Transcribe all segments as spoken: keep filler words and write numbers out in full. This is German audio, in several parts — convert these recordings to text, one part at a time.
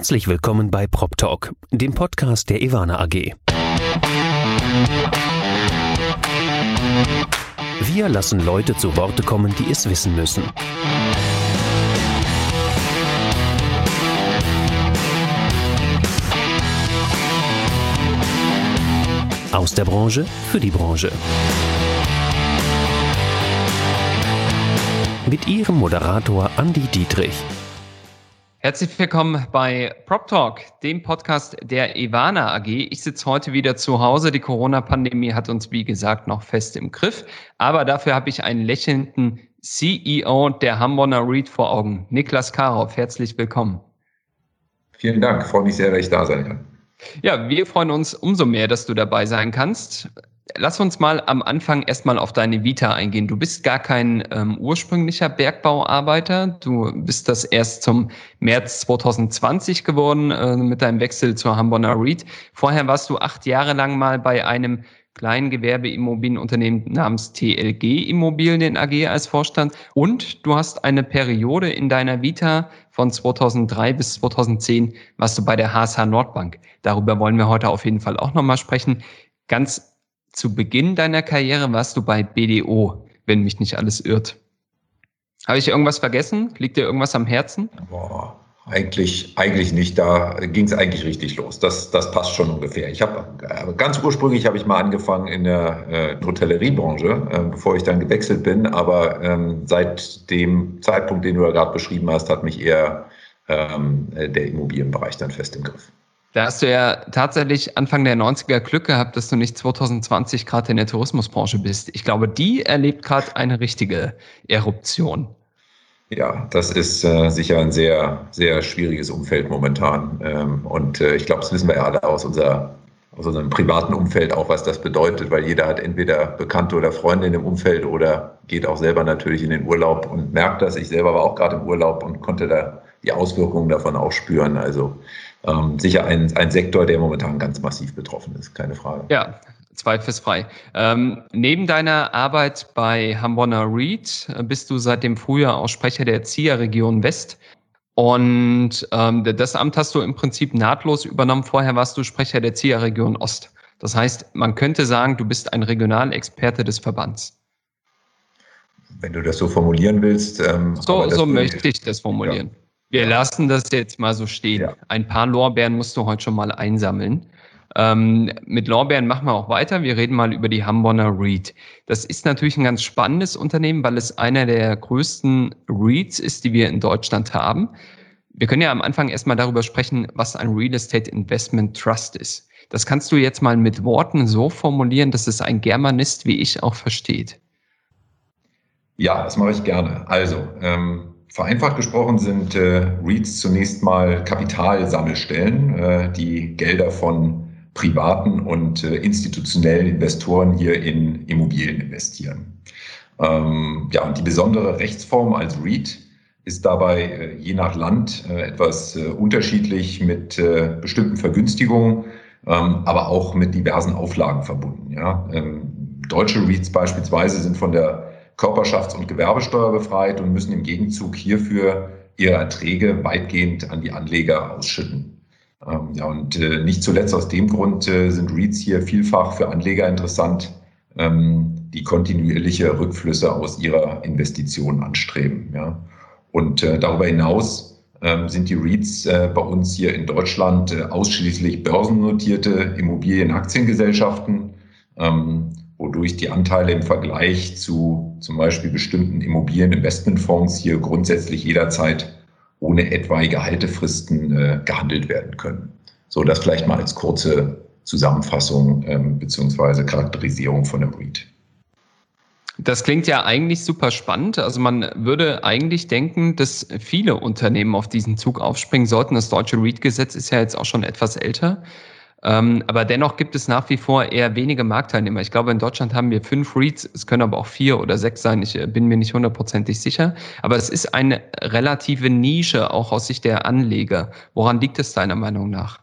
Herzlich willkommen bei PropTalk, dem Podcast der Ewana A G. Wir lassen Leute zu Worte kommen, die es wissen müssen. Aus der Branche für die Branche. Mit Ihrem Moderator Andi Dietrich. Herzlich willkommen bei PropTalk, dem Podcast der Ewana A G. Ich sitze heute wieder zu Hause. Die Corona-Pandemie hat uns, wie gesagt, noch fest im Griff. Aber dafür habe ich einen lächelnden C E O der Hamborner REIT vor Augen. Niklas Karoff, herzlich willkommen. Vielen Dank, freue mich sehr, dass ich da sein kann. Ja, wir freuen uns umso mehr, dass du dabei sein kannst. Lass uns mal am Anfang erstmal auf deine Vita eingehen. Du bist gar kein ähm, ursprünglicher Bergbauarbeiter. Du bist das erst zum März zwanzig zwanzig geworden äh, mit deinem Wechsel zur Hamborner REIT. Vorher warst du acht Jahre lang mal bei einem kleinen Gewerbeimmobilienunternehmen namens T L G Immobilien A G als Vorstand. Und du hast eine Periode in deiner Vita von zweitausenddrei bis zweitausendzehn warst du bei der H S H Nordbank. Darüber wollen wir heute auf jeden Fall auch nochmal sprechen. Ganz zu Beginn deiner Karriere warst du bei B D O, wenn mich nicht alles irrt. Habe ich irgendwas vergessen? Liegt dir irgendwas am Herzen? Boah, eigentlich, eigentlich nicht. Da ging es eigentlich richtig los. Das, das passt schon ungefähr. Ich habe ganz ursprünglich habe ich mal angefangen in der äh, Hotelleriebranche, äh, bevor ich dann gewechselt bin. Aber ähm, seit dem Zeitpunkt, den du da gerade beschrieben hast, hat mich eher ähm, der Immobilienbereich dann fest im Griff. Da hast du ja tatsächlich Anfang der neunziger Glück gehabt, dass du nicht zwanzig zwanzig gerade in der Tourismusbranche bist. Ich glaube, die erlebt gerade eine richtige Eruption. Ja, das ist äh, sicher ein sehr, sehr schwieriges Umfeld momentan. Ähm, und äh, ich glaube, das wissen wir ja alle aus, unser, aus unserem privaten Umfeld auch, was das bedeutet, weil jeder hat entweder Bekannte oder Freunde in dem Umfeld oder geht auch selber natürlich in den Urlaub und merkt das. Ich selber war auch gerade im Urlaub und konnte da die Auswirkungen davon auch spüren. Also Ähm, sicher ein, ein Sektor, der momentan ganz massiv betroffen ist, keine Frage. Ja, zweifelsfrei. Ähm, neben deiner Arbeit bei Hamborner REIT bist du seit dem Frühjahr auch Sprecher der Z I A-Region West. Und ähm, das Amt hast du im Prinzip nahtlos übernommen. Vorher warst du Sprecher der Z I A-Region Ost. Das heißt, man könnte sagen, du bist ein Regionalexperte des Verbands. Wenn du das so formulieren willst. Ähm, so so möchte ich das formulieren. Ja. Wir lassen das jetzt mal so stehen. Ja. Ein paar Lorbeeren musst du heute schon mal einsammeln. Ähm, mit Lorbeeren machen wir auch weiter. Wir reden mal über die Hamborner REIT. Das ist natürlich ein ganz spannendes Unternehmen, weil es einer der größten REITs ist, die wir in Deutschland haben. Wir können ja am Anfang erstmal darüber sprechen, was ein Real Estate Investment Trust ist. Das kannst du jetzt mal mit Worten so formulieren, dass es ein Germanist wie ich auch versteht. Ja, das mache ich gerne. Also, ähm vereinfacht gesprochen sind äh, REITs zunächst mal Kapitalsammelstellen, äh, die Gelder von privaten und äh, institutionellen Investoren hier in Immobilien investieren. Ähm, ja, und die besondere Rechtsform als REIT ist dabei äh, je nach Land äh, etwas äh, unterschiedlich mit äh, bestimmten Vergünstigungen, ähm, aber auch mit diversen Auflagen verbunden. Ja? Ähm, deutsche REITs beispielsweise sind von der Körperschafts- und Gewerbesteuer befreit und müssen im Gegenzug hierfür ihre Erträge weitgehend an die Anleger ausschütten. Ähm, ja, und äh, nicht zuletzt aus dem Grund äh, sind REITs hier vielfach für Anleger interessant, ähm, die kontinuierliche Rückflüsse aus ihrer Investition anstreben. Ja. Und äh, darüber hinaus äh, sind die REITs äh, bei uns hier in Deutschland äh, ausschließlich börsennotierte Immobilienaktiengesellschaften, ähm, wodurch die Anteile im Vergleich zu zum Beispiel bestimmten Immobilieninvestmentfonds hier grundsätzlich jederzeit ohne etwaige Haltefristen äh, gehandelt werden können. So, das vielleicht mal als kurze Zusammenfassung ähm, bzw. Charakterisierung von dem REIT. Das klingt ja eigentlich super spannend. Also man würde eigentlich denken, dass viele Unternehmen auf diesen Zug aufspringen sollten. Das deutsche REIT-Gesetz ist ja jetzt auch schon etwas älter. Ähm, aber dennoch gibt es nach wie vor eher wenige Marktteilnehmer. Ich glaube, in Deutschland haben wir fünf REITs, es können aber auch vier oder sechs sein, ich bin mir nicht hundertprozentig sicher. Aber es ist eine relative Nische, auch aus Sicht der Anleger. Woran liegt es deiner Meinung nach?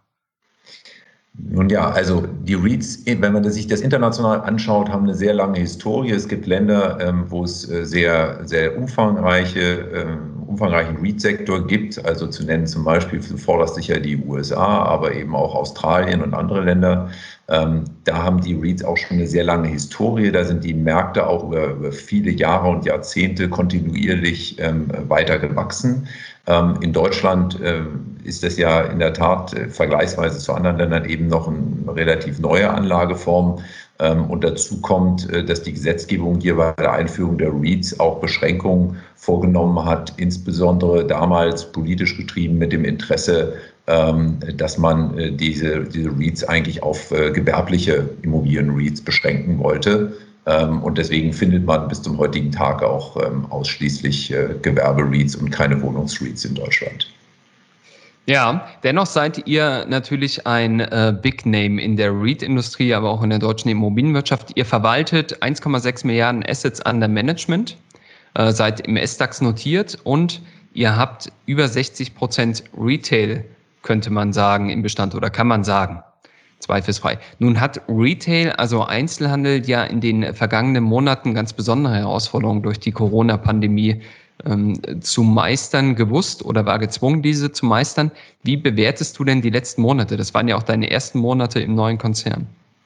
Nun ja, also die REITs, wenn man sich das international anschaut, haben eine sehr lange Historie. Es gibt Länder, wo es sehr, sehr umfangreiche umfangreichen REIT-Sektor gibt, also zu nennen zum Beispiel vorderst sicher die U S A, aber eben auch Australien und andere Länder. Ähm, da haben die REITs auch schon eine sehr lange Historie. Da sind die Märkte auch über, über viele Jahre und Jahrzehnte kontinuierlich ähm, weiter gewachsen. Ähm, in Deutschland ähm, ist das ja in der Tat äh, vergleichsweise zu anderen Ländern eben noch eine relativ neue Anlageform. Ähm, und dazu kommt, äh, dass die Gesetzgebung hier bei der Einführung der REITs auch Beschränkungen vorgenommen hat, insbesondere damals politisch getrieben mit dem Interesse, ähm, dass man äh, diese, diese REITs eigentlich auf äh, gewerbliche Immobilien-REITs beschränken wollte. Ähm, und deswegen findet man bis zum heutigen Tag auch ähm, ausschließlich äh, Gewerbe-REITs und keine Wohnungs-REITs in Deutschland. Ja, dennoch seid ihr natürlich ein äh, Big Name in der REIT-Industrie, aber auch in der deutschen Immobilienwirtschaft. Ihr verwaltet eins Komma sechs Milliarden Assets under Management, äh, seid im S DAX notiert und ihr habt über sechzig Prozent Retail, könnte man sagen, im Bestand oder kann man sagen. Zweifelsfrei. Nun hat Retail, also Einzelhandel, ja in den vergangenen Monaten ganz besondere Herausforderungen durch die Corona-Pandemie ähm, zu meistern gewusst oder war gezwungen, diese zu meistern. Wie bewertest du denn die letzten Monate? Das waren ja auch deine ersten Monate im neuen Konzern.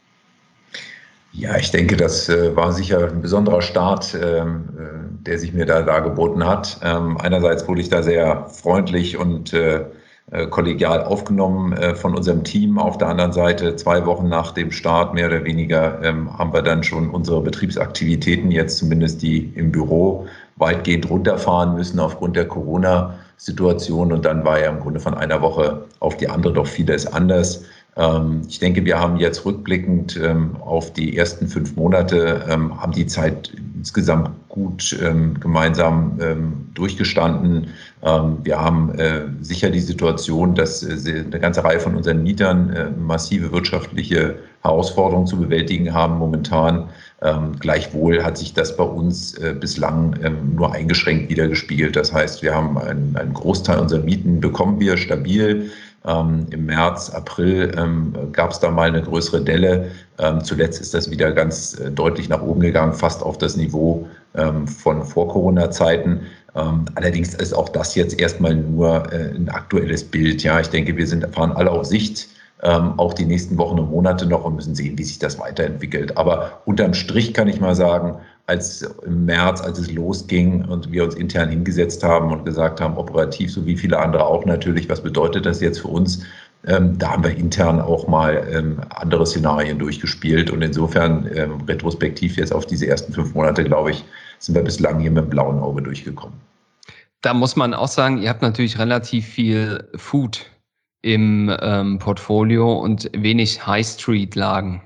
Ja, ich denke, das äh, war sicher ein besonderer Start, ähm, äh, der sich mir da dargeboten hat. Ähm, einerseits wurde ich da sehr freundlich und äh, äh, kollegial aufgenommen äh, von unserem Team. Auf der anderen Seite, zwei Wochen nach dem Start, mehr oder weniger, ähm, haben wir dann schon unsere Betriebsaktivitäten, jetzt zumindest die im Büro, weitgehend runterfahren müssen aufgrund der Corona-Situation. Und dann war ja im Grunde von einer Woche auf die andere doch vieles anders. Ich denke, wir haben jetzt rückblickend ähm, auf die ersten fünf Monate, ähm, haben die Zeit insgesamt gut ähm, gemeinsam ähm, durchgestanden. Ähm, wir haben äh, sicher die Situation, dass äh, eine ganze Reihe von unseren Mietern äh, massive wirtschaftliche Herausforderungen zu bewältigen haben momentan. Ähm, gleichwohl hat sich das bei uns äh, bislang ähm, nur eingeschränkt wiedergespiegelt. Das heißt, wir haben einen, einen Großteil unserer Mieten bekommen wir stabil. Ähm, Im März, April ähm, gab es da mal eine größere Delle. Ähm, zuletzt ist das wieder ganz äh, deutlich nach oben gegangen, fast auf das Niveau ähm, von Vor-Corona-Zeiten. Ähm, allerdings ist auch das jetzt erstmal nur äh, ein aktuelles Bild. Ja, ich denke, wir sind, fahren alle auf Sicht, ähm, auch die nächsten Wochen und Monate noch und müssen sehen, wie sich das weiterentwickelt. Aber unterm Strich kann ich mal sagen, als im März, als es losging und wir uns intern hingesetzt haben und gesagt haben, operativ, so wie viele andere auch natürlich, was bedeutet das jetzt für uns? Ähm, da haben wir intern auch mal ähm, andere Szenarien durchgespielt und insofern ähm, retrospektiv jetzt auf diese ersten fünf Monate, glaube ich, sind wir bislang hier mit dem blauen Auge durchgekommen. Da muss man auch sagen, ihr habt natürlich relativ viel Food im ähm, Portfolio und wenig High-Street-Lagen,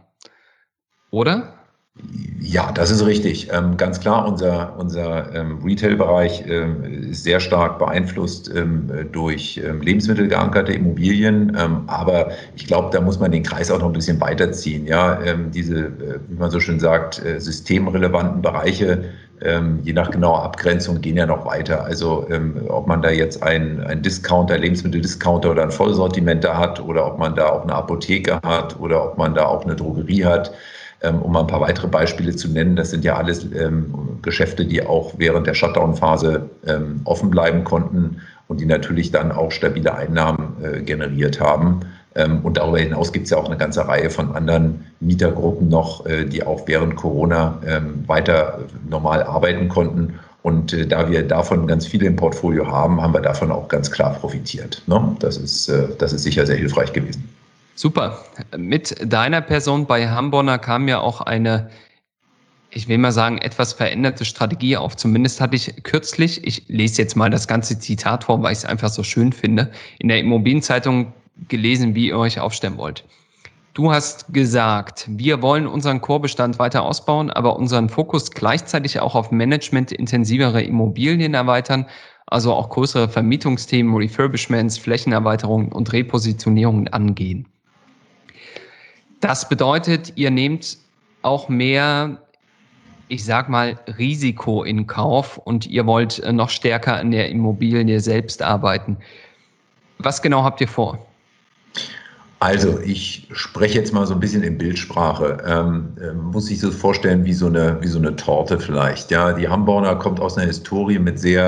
oder? Ja, das ist richtig. Ähm, ganz klar, unser, unser ähm, Retail-Bereich ähm, ist sehr stark beeinflusst ähm, durch ähm, lebensmittelgeankerte Immobilien. Ähm, aber ich glaube, da muss man den Kreis auch noch ein bisschen weiterziehen. Ja, ähm, diese, äh, wie man so schön sagt, äh, systemrelevanten Bereiche, ähm, je nach genauer Abgrenzung, gehen ja noch weiter. Also ähm, ob man da jetzt einen, einen Discounter, Lebensmitteldiscounter oder ein Vollsortimenter hat oder ob man da auch eine Apotheke hat oder ob man da auch eine Drogerie hat. Um mal ein paar weitere Beispiele zu nennen, das sind ja alles ähm, Geschäfte, die auch während der Shutdown-Phase ähm, offen bleiben konnten und die natürlich dann auch stabile Einnahmen äh, generiert haben. Ähm, und darüber hinaus gibt es ja auch eine ganze Reihe von anderen Mietergruppen noch, äh, die auch während Corona ähm, weiter normal arbeiten konnten. Und äh, da wir davon ganz viele im Portfolio haben, haben wir davon auch ganz klar profitiert. Ne? Das ist, äh, das ist sicher sehr hilfreich gewesen. Super. Mit deiner Person bei Hamborner kam ja auch eine, ich will mal sagen, etwas veränderte Strategie auf. Zumindest hatte ich kürzlich, ich lese jetzt mal das ganze Zitat vor, weil ich es einfach so schön finde, in der Immobilienzeitung gelesen, wie ihr euch aufstellen wollt. Du hast gesagt, wir wollen unseren Core-Bestand weiter ausbauen, aber unseren Fokus gleichzeitig auch auf managementintensivere Immobilien erweitern, also auch größere Vermietungsthemen, Refurbishments, Flächenerweiterungen und Repositionierungen angehen. Das bedeutet, ihr nehmt auch mehr, ich sag mal, Risiko in Kauf und ihr wollt noch stärker an der Immobilie selbst arbeiten. Was genau habt ihr vor? Also ich spreche jetzt mal so ein bisschen in Bildsprache. Ähm, muss sich so vorstellen wie so eine wie so eine Torte vielleicht. Ja, die Hamborner kommt aus einer Historie mit sehr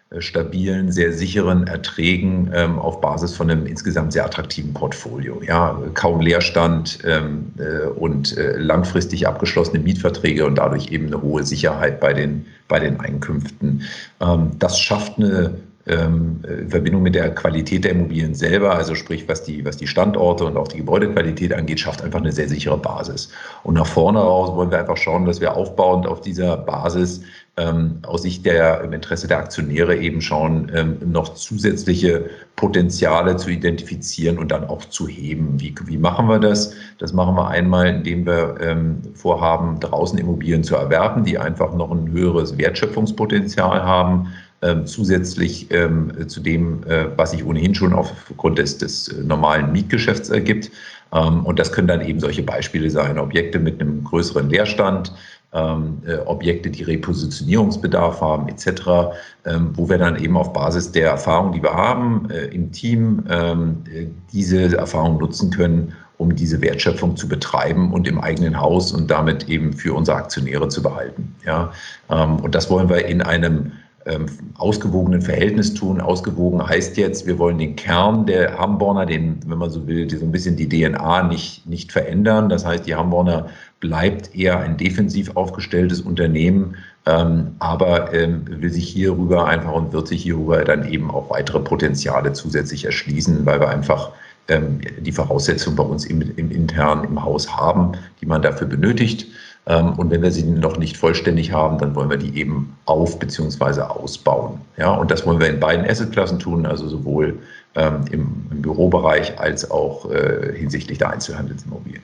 stabilen, sehr sicheren Erträgen ähm, auf Basis von einem insgesamt sehr attraktiven Portfolio. Ja, kaum Leerstand ähm, äh, und äh, langfristig abgeschlossene Mietverträge und dadurch eben eine hohe Sicherheit bei den, bei den Einkünften. Ähm, das schafft eine ähm, in Verbindung mit der Qualität der Immobilien selber, also sprich, was die, was die Standorte und auch die Gebäudequalität angeht, schafft einfach eine sehr sichere Basis. Und nach vorne raus wollen wir einfach schauen, dass wir aufbauend auf dieser Basis ähm, aus Sicht der, im Interesse der Aktionäre eben schauen, ähm, noch zusätzliche Potenziale zu identifizieren und dann auch zu heben. Wie, wie machen wir das? Das machen wir einmal, indem wir ähm, vorhaben, draußen Immobilien zu erwerben, die einfach noch ein höheres Wertschöpfungspotenzial haben. Ähm, zusätzlich ähm, zu dem, äh, was sich ohnehin schon aufgrund des, des normalen Mietgeschäfts ergibt. Ähm, und das können dann eben solche Beispiele sein, Objekte mit einem größeren Leerstand, ähm, äh, Objekte, die Repositionierungsbedarf haben, et cetera, ähm, wo wir dann eben auf Basis der Erfahrung, die wir haben äh, im Team, ähm, diese Erfahrung nutzen können, um diese Wertschöpfung zu betreiben und im eigenen Haus und damit eben für unsere Aktionäre zu behalten. Ja? Ähm, und das wollen wir in einem Ähm, ausgewogenen Verhältnis tun. Ausgewogen heißt jetzt, wir wollen den Kern der Hamborner, den, wenn man so will, die, so ein bisschen die D N A nicht, nicht verändern. Das heißt, die Hamborner bleibt eher ein defensiv aufgestelltes Unternehmen, ähm, aber ähm, will sich hierüber einfach und wird sich hierüber dann eben auch weitere Potenziale zusätzlich erschließen, weil wir einfach ähm, die Voraussetzungen bei uns im, im intern im Haus haben, die man dafür benötigt. Und wenn wir sie noch nicht vollständig haben, dann wollen wir die eben auf- bzw. ausbauen. Ja, und das wollen wir in beiden Assetklassen tun, also sowohl ähm, im, im Bürobereich als auch äh, hinsichtlich der Einzelhandelsimmobilien.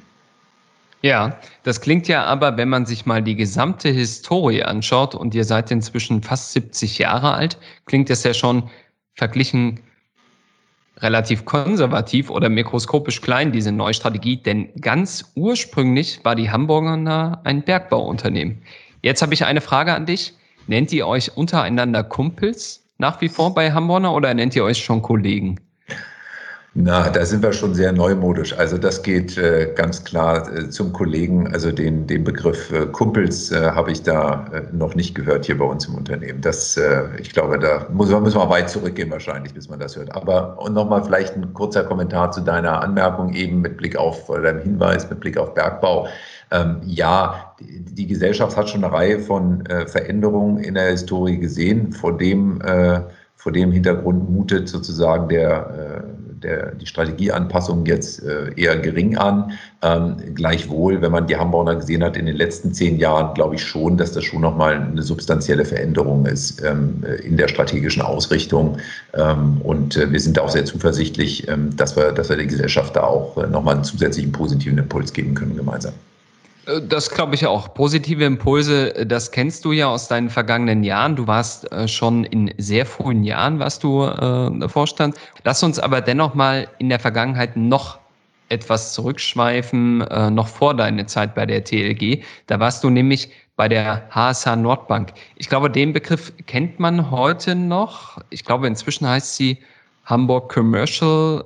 Ja, das klingt ja aber, wenn man sich mal die gesamte Historie anschaut und ihr seid inzwischen fast siebzig Jahre alt, klingt das ja schon verglichen relativ konservativ oder mikroskopisch klein, diese neue Strategie, denn ganz ursprünglich war die Hamborner ein Bergbauunternehmen. Jetzt habe ich eine Frage an dich. Nennt ihr euch untereinander Kumpels nach wie vor bei Hamborner oder nennt ihr euch schon Kollegen? Na, da sind wir schon sehr neumodisch. Also das geht äh, ganz klar äh, zum Kollegen. Also den, den Begriff äh, Kumpels äh, habe ich da äh, noch nicht gehört hier bei uns im Unternehmen. Das, äh, ich glaube, da muss man, müssen wir weit zurückgehen wahrscheinlich, bis man das hört. Aber und nochmal vielleicht ein kurzer Kommentar zu deiner Anmerkung eben mit Blick auf, oder deinem Hinweis mit Blick auf Bergbau. Ähm, ja, die, die Gesellschaft hat schon eine Reihe von äh, Veränderungen in der Historie gesehen, vor dem äh, Vor dem Hintergrund mutet sozusagen der, der, die Strategieanpassung jetzt eher gering an. Ähm, gleichwohl, wenn man die Hamborner gesehen hat in den letzten zehn Jahren, glaube ich schon, dass das schon nochmal eine substanzielle Veränderung ist ähm, in der strategischen Ausrichtung. Ähm, und wir sind auch sehr zuversichtlich, ähm, dass wir, dass wir der Gesellschaft da auch nochmal einen zusätzlichen positiven Impuls geben können gemeinsam. Das glaube ich auch. Positive Impulse, das kennst du ja aus deinen vergangenen Jahren. Du warst äh, schon in sehr frühen Jahren, warst du äh, Vorstand. Lass uns aber dennoch mal in der Vergangenheit noch etwas zurückschweifen, äh, noch vor deiner Zeit bei der T L G. Da warst du nämlich bei der H S H Nordbank. Ich glaube, den Begriff kennt man heute noch. Ich glaube, inzwischen heißt sie Hamburg Commercial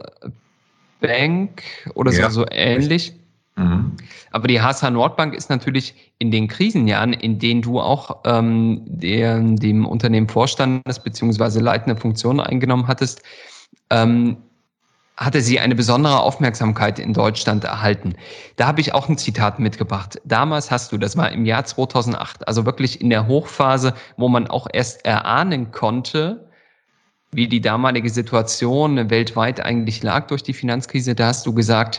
Bank oder so, Ja, so ähnlich. Mhm. Aber die H S H Nordbank ist natürlich in den Krisenjahren, in denen du auch ähm, der, dem Unternehmen vorstandest bzw. leitende Funktionen eingenommen hattest, ähm, hatte sie eine besondere Aufmerksamkeit in Deutschland erhalten. Da habe ich auch ein Zitat mitgebracht. Damals hast du, das war im Jahr zweitausendacht, also wirklich in der Hochphase, wo man auch erst erahnen konnte, wie die damalige Situation weltweit eigentlich lag durch die Finanzkrise, da hast du gesagt,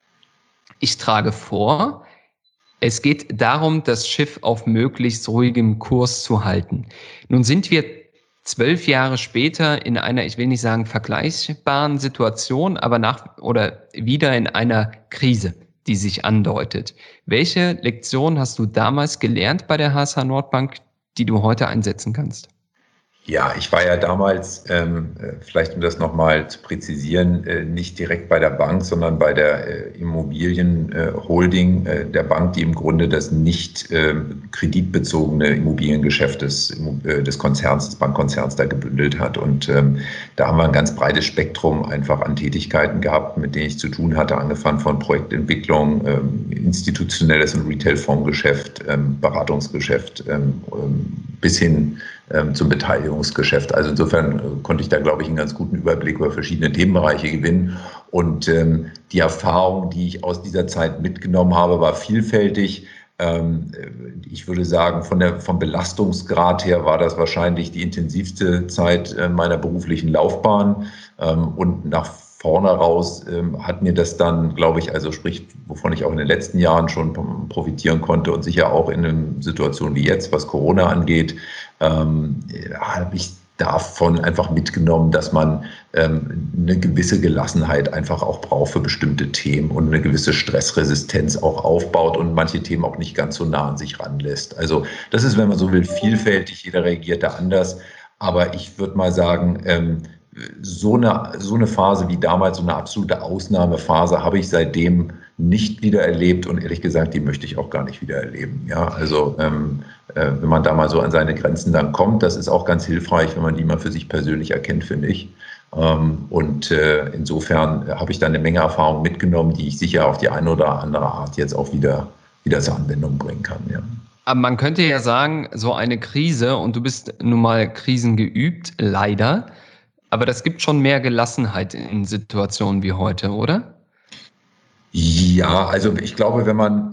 ich trage vor, es geht darum, das Schiff auf möglichst ruhigem Kurs zu halten. Nun sind wir zwölf Jahre später in einer, ich will nicht sagen vergleichbaren Situation, aber nach oder wieder in einer Krise, die sich andeutet. Welche Lektion hast du damals gelernt bei der H S H Nordbank, die du heute einsetzen kannst? Ja, ich war ja damals, ähm, vielleicht um das nochmal zu präzisieren, äh, nicht direkt bei der Bank, sondern bei der äh, Immobilienholding äh, der Bank, die im Grunde das nicht äh, kreditbezogene Immobiliengeschäft des, äh, des Konzerns, des Bankkonzerns da gebündelt hat. Und ähm, da haben wir ein ganz breites Spektrum einfach an Tätigkeiten gehabt, mit denen ich zu tun hatte, angefangen von Projektentwicklung, ähm, institutionelles und Retail-Fondsgeschäft, ähm, Beratungsgeschäft, ähm, bis hin ähm, zum Beteiligungsgeschäft. Also insofern äh, konnte ich da, glaube ich, einen ganz guten Überblick über verschiedene Themenbereiche gewinnen. Und ähm, die Erfahrung, die ich aus dieser Zeit mitgenommen habe, war vielfältig. Ähm, ich würde sagen, von der, vom Belastungsgrad her war das wahrscheinlich die intensivste Zeit äh, meiner beruflichen Laufbahn. Ähm, und nach vorne raus ähm, hat mir das dann, glaube ich, also sprich, wovon ich auch in den letzten Jahren schon profitieren konnte und sicher auch in einer Situation wie jetzt, was Corona angeht, ähm, habe ich davon einfach mitgenommen, dass man ähm, eine gewisse Gelassenheit einfach auch braucht für bestimmte Themen und eine gewisse Stressresistenz auch aufbaut und manche Themen auch nicht ganz so nah an sich ranlässt. Also das ist, wenn man so will, vielfältig, jeder reagiert da anders. Aber ich würde mal sagen, ähm, so eine, so eine Phase wie damals, so eine absolute Ausnahmephase habe ich seitdem nicht wieder erlebt und ehrlich gesagt, die möchte ich auch gar nicht wieder erleben. Ja, also ähm, äh, wenn man da mal so an seine Grenzen dann kommt, das ist auch ganz hilfreich, wenn man die mal für sich persönlich erkennt, finde ich. Ähm, und äh, insofern habe ich da eine Menge Erfahrung mitgenommen, die ich sicher auf die eine oder andere Art jetzt auch wieder, wieder zur Anwendung bringen kann. Ja. Aber man könnte ja sagen, so eine Krise, und du bist nun mal krisengeübt, leider, aber das gibt schon mehr Gelassenheit in Situationen wie heute, oder? Ja, also ich glaube, wenn man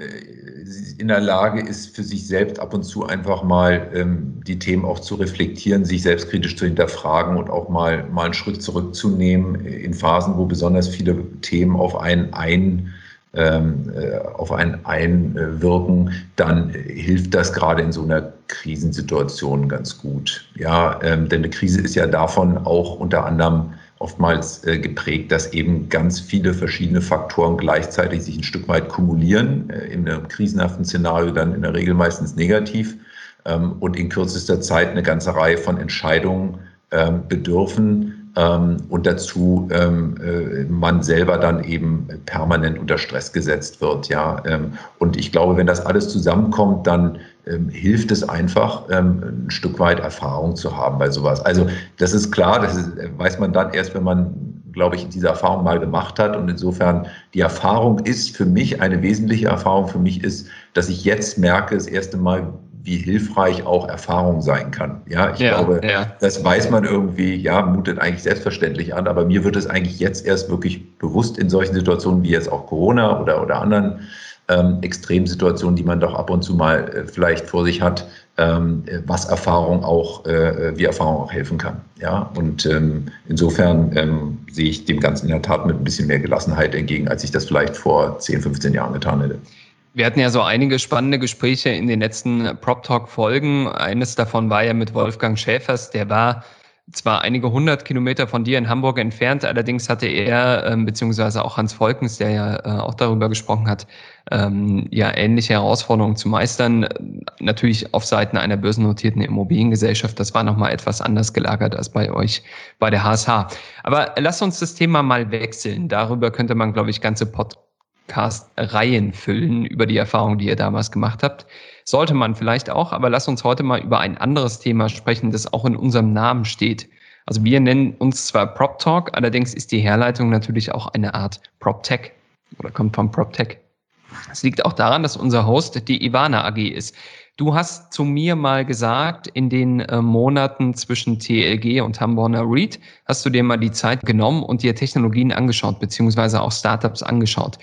in der Lage ist, für sich selbst ab und zu einfach mal ähm, die Themen auch zu reflektieren, sich selbstkritisch zu hinterfragen und auch mal, mal einen Schritt zurückzunehmen in Phasen, wo besonders viele Themen auf einen ein ähm, äh, auf einen einwirken, dann hilft das gerade in so einer Krisensituation ganz gut. Ja, ähm, denn eine Krise ist ja davon auch unter anderem oftmals äh, geprägt, dass eben ganz viele verschiedene Faktoren gleichzeitig sich ein Stück weit kumulieren, äh, in einem krisenhaften Szenario dann in der Regel meistens negativ ähm, und in kürzester Zeit eine ganze Reihe von Entscheidungen ähm, bedürfen ähm, und dazu ähm, äh, man selber dann eben permanent unter Stress gesetzt wird. Ja? Ähm, und ich glaube, wenn das alles zusammenkommt, dann ähm, hilft es einfach, ähm, ein Stück weit Erfahrung zu haben bei sowas. Also das ist klar, das ist, weiß man dann erst, wenn man, glaube ich, diese Erfahrung mal gemacht hat. Und insofern, die Erfahrung ist für mich, eine wesentliche Erfahrung für mich ist, dass ich jetzt merke, das erste Mal, wie hilfreich auch Erfahrung sein kann. Ja, ich ja, glaube, ja. Das weiß man irgendwie, ja, mutet eigentlich selbstverständlich an, aber mir wird es eigentlich jetzt erst wirklich bewusst in solchen Situationen wie jetzt auch Corona oder, oder anderen ähm, Extremsituationen, die man doch ab und zu mal äh, vielleicht vor sich hat, ähm, was Erfahrung auch, äh, wie Erfahrung auch helfen kann. Ja, und ähm, insofern ähm, sehe ich dem Ganzen in der Tat mit ein bisschen mehr Gelassenheit entgegen, als ich das vielleicht vor zehn, fünfzehn Jahren getan hätte. Wir hatten ja so einige spannende Gespräche in den letzten Prop-Talk-Folgen. Eines davon war ja mit Wolfgang Schäfers, der war zwar einige hundert Kilometer von dir in Hamburg entfernt, allerdings hatte er, ähm, beziehungsweise auch Hans Volkens, der ja äh, auch darüber gesprochen hat, ähm, ja ähnliche Herausforderungen zu meistern. Natürlich auf Seiten einer börsennotierten Immobiliengesellschaft. Das war nochmal etwas anders gelagert als bei euch bei der H S H. Aber lass uns das Thema mal wechseln. Darüber könnte man, glaube ich, ganze Pod Podcast-Reihen füllen über die Erfahrung, die ihr damals gemacht habt. Sollte man vielleicht auch, aber lass uns heute mal über ein anderes Thema sprechen, das auch in unserem Namen steht. Also wir nennen uns zwar PropTalk, allerdings ist die Herleitung natürlich auch eine Art PropTech oder kommt vom PropTech. Es liegt auch daran, dass unser Host die Ivana A G ist. Du hast zu mir mal gesagt, in den äh, Monaten zwischen T L G und Hamborner Read hast du dir mal die Zeit genommen und dir Technologien angeschaut, beziehungsweise auch Startups angeschaut.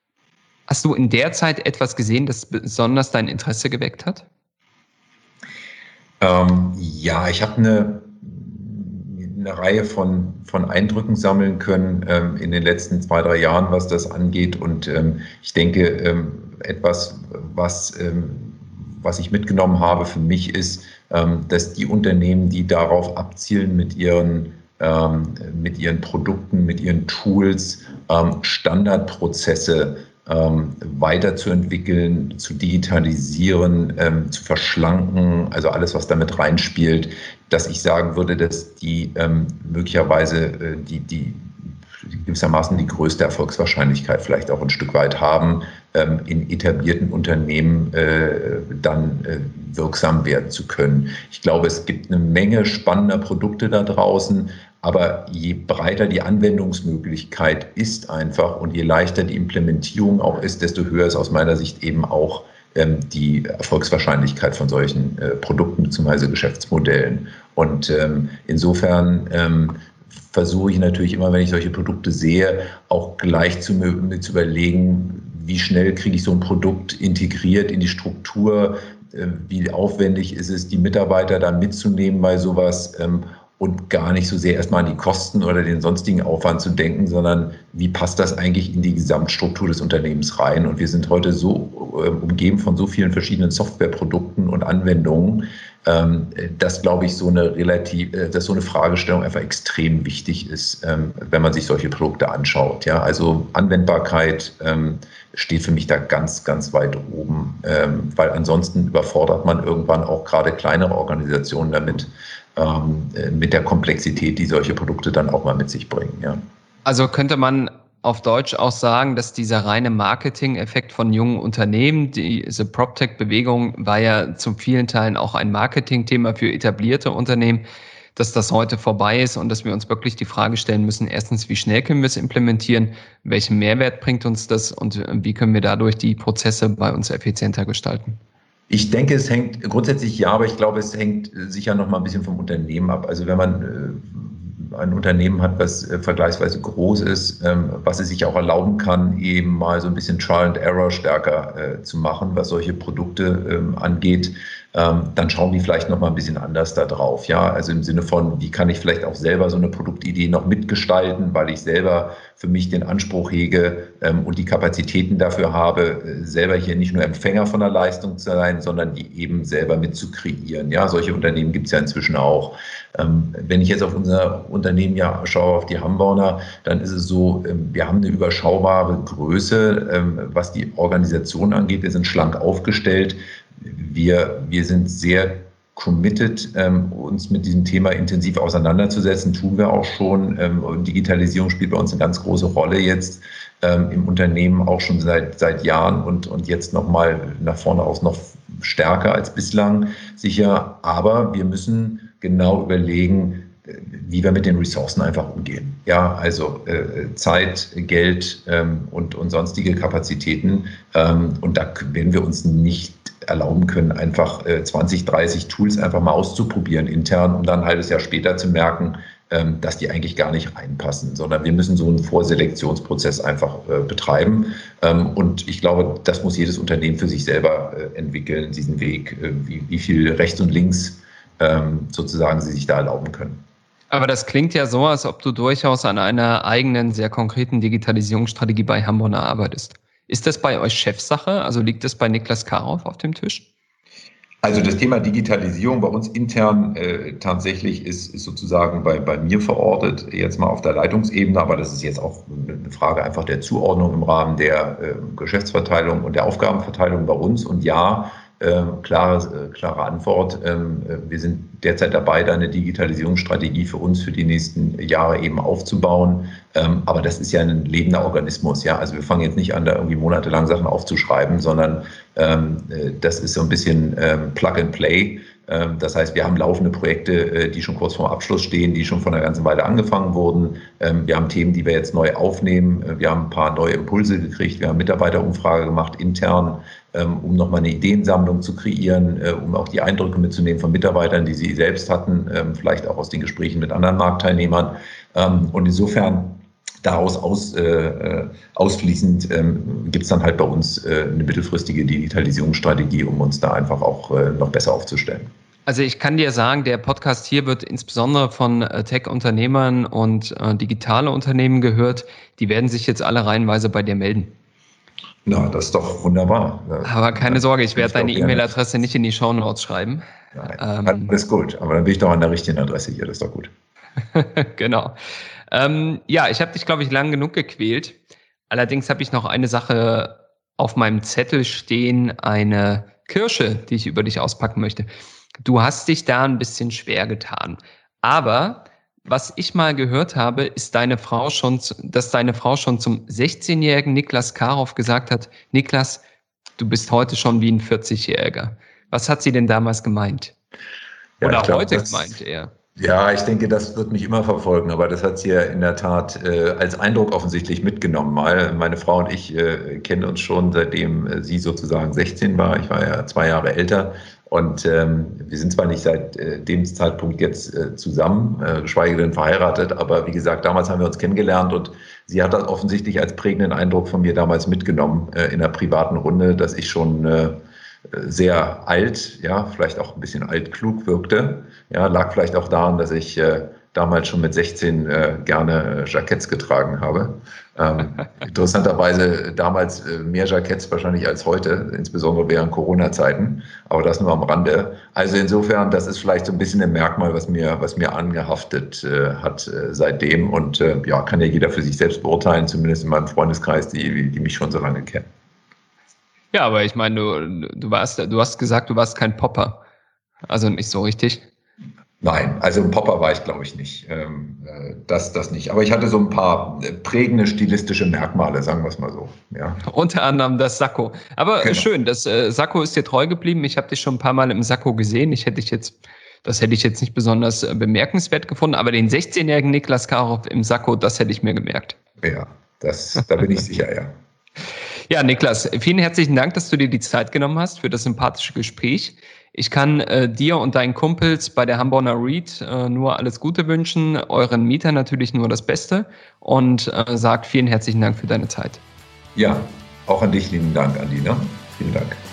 Hast du in der Zeit etwas gesehen, das besonders dein Interesse geweckt hat? Ähm, ja, ich habe eine, eine Reihe von, von Eindrücken sammeln können ähm, in den letzten zwei, drei Jahren, was das angeht. Und ähm, ich denke, ähm, etwas, was, ähm, was ich mitgenommen habe für mich ist, ähm, dass die Unternehmen, die darauf abzielen, mit ihren ähm, mit ihren Produkten, mit ihren Tools ähm, Standardprozesse Ähm, weiterzuentwickeln, zu digitalisieren, ähm, zu verschlanken, also alles, was damit reinspielt, dass ich sagen würde, dass die ähm, möglicherweise äh, die, die gewissermaßen die größte Erfolgswahrscheinlichkeit vielleicht auch ein Stück weit haben, ähm, in etablierten Unternehmen äh, dann äh, wirksam werden zu können. Ich glaube, es gibt eine Menge spannender Produkte da draußen, aber je breiter die Anwendungsmöglichkeit ist einfach und je leichter die Implementierung auch ist, desto höher ist aus meiner Sicht eben auch ähm, die Erfolgswahrscheinlichkeit von solchen äh, Produkten bzw. Geschäftsmodellen. Und ähm, insofern ähm, versuche ich natürlich immer, wenn ich solche Produkte sehe, auch gleich zu, mir zu überlegen, wie schnell kriege ich so ein Produkt integriert in die Struktur, äh, wie aufwendig ist es, die Mitarbeiter da mitzunehmen bei sowas, ähm, und gar nicht so sehr erstmal an die Kosten oder den sonstigen Aufwand zu denken, sondern wie passt das eigentlich in die Gesamtstruktur des Unternehmens rein? Und wir sind heute so äh, umgeben von so vielen verschiedenen Softwareprodukten und Anwendungen, ähm, dass, glaube ich, so eine relativ, äh, dass so eine Fragestellung einfach extrem wichtig ist, ähm, wenn man sich solche Produkte anschaut. Ja, also Anwendbarkeit ähm, steht für mich da ganz, ganz weit oben, ähm, weil ansonsten überfordert man irgendwann auch gerade kleinere Organisationen damit, mit der Komplexität, die solche Produkte dann auch mal mit sich bringen. Ja. Also könnte man auf Deutsch auch sagen, dass dieser reine Marketing-Effekt von jungen Unternehmen, diese PropTech-Bewegung war ja zu vielen Teilen auch ein Marketing-Thema für etablierte Unternehmen, dass das heute vorbei ist und dass wir uns wirklich die Frage stellen müssen, erstens, wie schnell können wir es implementieren, welchen Mehrwert bringt uns das und wie können wir dadurch die Prozesse bei uns effizienter gestalten? Ich denke, es hängt grundsätzlich ja, aber ich glaube, es hängt sicher noch mal ein bisschen vom Unternehmen ab. Also wenn man äh, ein Unternehmen hat, was äh, vergleichsweise groß ist, ähm, was es sich auch erlauben kann, eben mal so ein bisschen Trial and Error stärker äh, zu machen, was solche Produkte ähm, angeht, ähm, dann schauen die vielleicht noch mal ein bisschen anders da drauf. Ja, also im Sinne von, wie kann ich vielleicht auch selber so eine Produktidee noch mitgestalten, weil ich selber für mich den Anspruch hege ähm, und die Kapazitäten dafür habe, äh, selber hier nicht nur Empfänger von der Leistung zu sein, sondern die eben selber mit zu kreieren. Ja, solche Unternehmen gibt es ja inzwischen auch. Ähm, wenn ich jetzt auf unser Unternehmen ja schaue, auf die Hamborner, dann ist es so, ähm, wir haben eine überschaubare Größe, ähm, was die Organisation angeht. Wir sind schlank aufgestellt. Wir, wir sind sehr committed, ähm, uns mit diesem Thema intensiv auseinanderzusetzen, tun wir auch schon. Ähm, und Digitalisierung spielt bei uns eine ganz große Rolle jetzt ähm, im Unternehmen, auch schon seit, seit Jahren und, und jetzt nochmal nach vorne aus noch stärker als bislang sicher. Aber wir müssen genau überlegen, wie wir mit den Ressourcen einfach umgehen. Ja, also äh, Zeit, Geld ähm, und, und sonstige Kapazitäten. Ähm, und da werden wir uns nicht erlauben können, einfach äh, zwanzig, dreißig Tools einfach mal auszuprobieren intern, um dann ein halbes Jahr später zu merken, ähm, dass die eigentlich gar nicht reinpassen, sondern wir müssen so einen Vorselektionsprozess einfach äh, betreiben. Ähm, und ich glaube, das muss jedes Unternehmen für sich selber äh, entwickeln, diesen Weg, äh, wie, wie viel rechts und links ähm, sozusagen sie sich da erlauben können. Aber das klingt ja so, als ob du durchaus an einer eigenen, sehr konkreten Digitalisierungsstrategie bei Hamborner arbeitest. Ist das bei euch Chefsache? Also liegt das bei Niklas Karoff auf dem Tisch? Also das Thema Digitalisierung bei uns intern äh, tatsächlich ist, ist sozusagen bei, bei mir verortet, jetzt mal auf der Leitungsebene, aber das ist jetzt auch eine Frage einfach der Zuordnung im Rahmen der äh, Geschäftsverteilung und der Aufgabenverteilung bei uns. Und ja, äh, klare, äh, klare Antwort, äh, wir sind derzeit dabei, da eine Digitalisierungsstrategie für uns für die nächsten Jahre eben aufzubauen. Ähm, aber das ist ja ein lebender Organismus. Ja? Also wir fangen jetzt nicht an, da irgendwie monatelang Sachen aufzuschreiben, sondern ähm, das ist so ein bisschen ähm, Plug and Play. Ähm, das heißt, wir haben laufende Projekte, äh, die schon kurz vorm Abschluss stehen, die schon vor einer ganzen Weile angefangen wurden. Ähm, wir haben Themen, die wir jetzt neu aufnehmen. Wir haben ein paar neue Impulse gekriegt. Wir haben Mitarbeiterumfrage gemacht intern, ähm, um nochmal eine Ideensammlung zu kreieren, äh, um auch die Eindrücke mitzunehmen von Mitarbeitern, die sie selbst hatten, ähm, vielleicht auch aus den Gesprächen mit anderen Marktteilnehmern. Ähm, und insofern daraus aus, äh, ausfließend ähm, gibt es dann halt bei uns äh, eine mittelfristige Digitalisierungsstrategie, um uns da einfach auch äh, noch besser aufzustellen. Also ich kann dir sagen, der Podcast hier wird insbesondere von äh, Tech-Unternehmern und äh, digitale Unternehmen gehört. Die werden sich jetzt alle reihenweise bei dir melden. Na, das ist doch wunderbar. Aber keine Sorge, ich werde deine E-Mail-Adresse nicht in die Shownotes schreiben. Nein, ähm, alles gut. Aber dann bin ich doch an der richtigen Adresse hier. Das ist doch gut. Genau. Ähm, ja, ich habe dich, glaube ich, lang genug gequält. Allerdings habe ich noch eine Sache auf meinem Zettel stehen, eine Kirsche, die ich über dich auspacken möchte. Du hast dich da ein bisschen schwer getan. Aber was ich mal gehört habe, ist deine Frau schon, dass deine Frau schon zum sechzehnjährigen Niklas Karoff gesagt hat, Niklas, du bist heute schon wie ein vierzigjähriger. Was hat sie denn damals gemeint? Ja, Oder glaub, heute das, gemeint er? Ja, ich denke, das wird mich immer verfolgen, aber das hat sie ja in der Tat äh, als Eindruck offensichtlich mitgenommen. Mal, meine Frau und ich äh, kennen uns schon, seitdem äh, sie sozusagen sechzehn war. Ich war ja zwei Jahre älter und ähm, wir sind zwar nicht seit äh, dem Zeitpunkt jetzt äh, zusammen, äh, geschweige denn verheiratet, aber wie gesagt, damals haben wir uns kennengelernt und sie hat das offensichtlich als prägenden Eindruck von mir damals mitgenommen äh, in der privaten Runde, dass ich schon äh, sehr alt, ja, vielleicht auch ein bisschen altklug wirkte. Ja, lag vielleicht auch daran, dass ich äh, damals schon mit sechzehn äh, gerne äh, Jacketts getragen habe. Ähm, interessanterweise damals äh, mehr Jacketts wahrscheinlich als heute, insbesondere während Corona-Zeiten, aber das nur am Rande. Also insofern, das ist vielleicht so ein bisschen ein Merkmal, was mir, was mir angehaftet äh, hat äh, seitdem und äh, ja, kann ja jeder für sich selbst beurteilen, zumindest in meinem Freundeskreis, die, die mich schon so lange kennen. Ja, aber ich meine, du, du warst, du hast gesagt, du warst kein Popper. Also nicht so richtig. Nein, also ein Popper war ich, glaube ich, nicht. Ähm, äh, das, das nicht. Aber ich hatte so ein paar prägende stilistische Merkmale, sagen wir es mal so. Ja. Unter anderem das Sakko. Aber Genau. Schön, das äh, Sakko ist dir treu geblieben. Ich habe dich schon ein paar Mal im Sakko gesehen. Ich hätte dich jetzt, das hätte ich jetzt nicht besonders äh, bemerkenswert gefunden, aber den sechzehnjährigen Niklas Karoff im Sakko, das hätte ich mir gemerkt. Ja, das, da bin ich sicher, ja. Ja, Niklas, vielen herzlichen Dank, dass du dir die Zeit genommen hast für das sympathische Gespräch. Ich kann äh, dir und deinen Kumpels bei der Hamborner Reed äh, nur alles Gute wünschen, euren Mietern natürlich nur das Beste und äh, sagt vielen herzlichen Dank für deine Zeit. Ja, auch an dich lieben Dank, Andi. Ne? Vielen Dank.